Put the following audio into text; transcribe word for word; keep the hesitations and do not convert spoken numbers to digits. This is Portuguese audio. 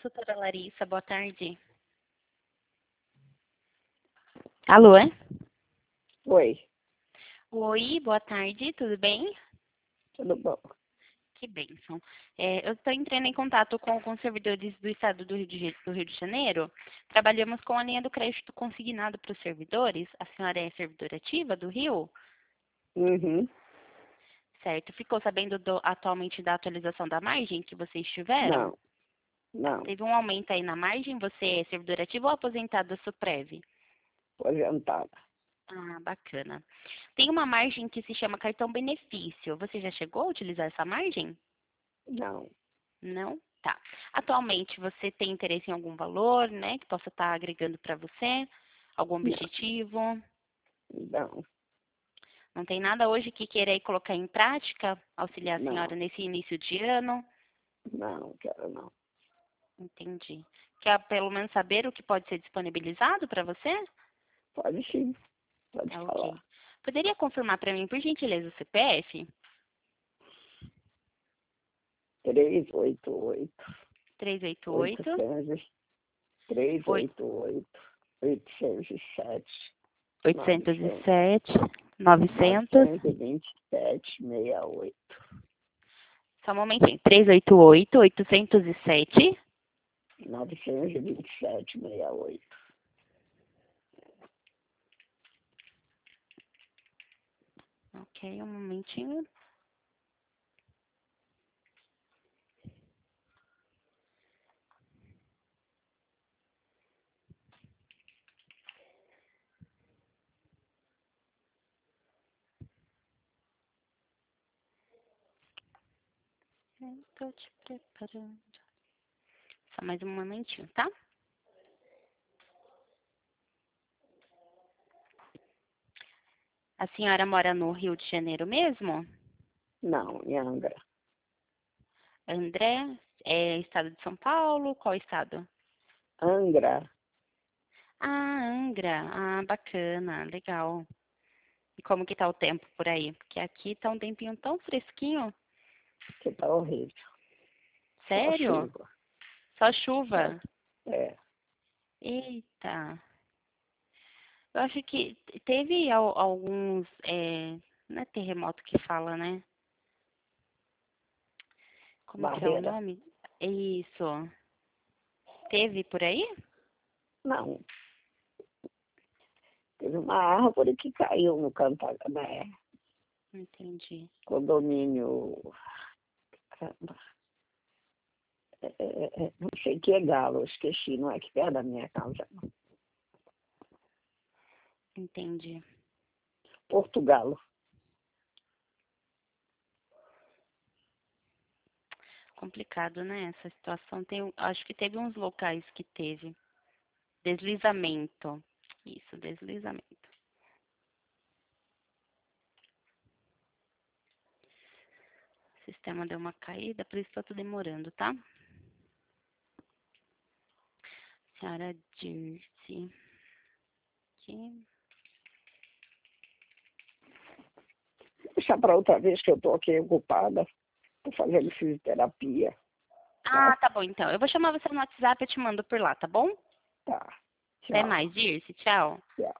consultora Larissa, boa tarde. Alô? Oi, Oi, boa tarde, tudo bem? tudo bom? Que bênção. É, eu estou entrando em contato com alguns servidores do estado do Rio de, Ja- do Rio de Janeiro. Trabalhamos com a linha do crédito consignado para os servidores. A senhora é servidora ativa do Rio? Uhum. Certo. Ficou sabendo do- atualmente da atualização da margem que vocês tiveram? Não, não, Teve um aumento aí na margem? Você é servidora ativa ou aposentada Suprev? aposentada. Ah, bacana. Tem uma margem que se chama cartão benefício. Você já chegou a utilizar essa margem? Não, Não? Tá. Atualmente você tem interesse em algum valor, né, que possa estar agregando para você? Algum não, objetivo? não, Não tem nada hoje que queira aí colocar em prática, auxiliar a senhora não, nesse início de ano? não, quero não. Entendi. Quer pelo menos saber o que pode ser disponibilizado para você? Pode sim, pode Ah, falar. ok. Poderia confirmar para mim, por gentileza, o C P F? Três oito oito, três oito oito, oitocentos, três oito oito, oitocentos e sete, oitocentos e novecentos, sete, novecentos. novecentos e vinte e sete, meia oito, Só um momentinho. trezentos e oitenta e oito, oitocentos e sete. novecentos e vinte e sete, meia oito. Ok, um momentinho. Estou te preparando. Só mais um momentinho, tá? A senhora mora no Rio de Janeiro mesmo? Não, em Angra. André, é estado de São Paulo? Qual estado? Angra, Ah, Angra. Ah, bacana, legal. E como que tá o tempo por aí? Porque aqui tá um tempinho tão fresquinho. que tá horrível. Só Sério? chuva. Só Só, chuva? é, Eita. Eu acho que teve al- alguns, é, não é terremoto que fala, né? Como que é o barreira. nome? Isso. Teve por aí? Não, teve uma árvore que caiu no Cantagalé, Entendi. condomínio, caramba, é, é, é, não sei que é Galo, eu esqueci, não é que perto da minha casa, não. Entendi. Portugalo. Complicado, né? Essa situação tem, acho que teve uns locais que teve deslizamento. Isso, deslizamento. O sistema deu uma caída, por isso que eu tô demorando, tá? Senhora Dirce. Aqui. Deixa para outra vez que eu estou aqui ocupada, estou fazendo fisioterapia, Ah, tá? tá bom, então. Eu vou chamar você no WhatsApp e eu te mando por lá, tá bom? Tá, Até tchau, mais, Dirce. Tchau. tchau.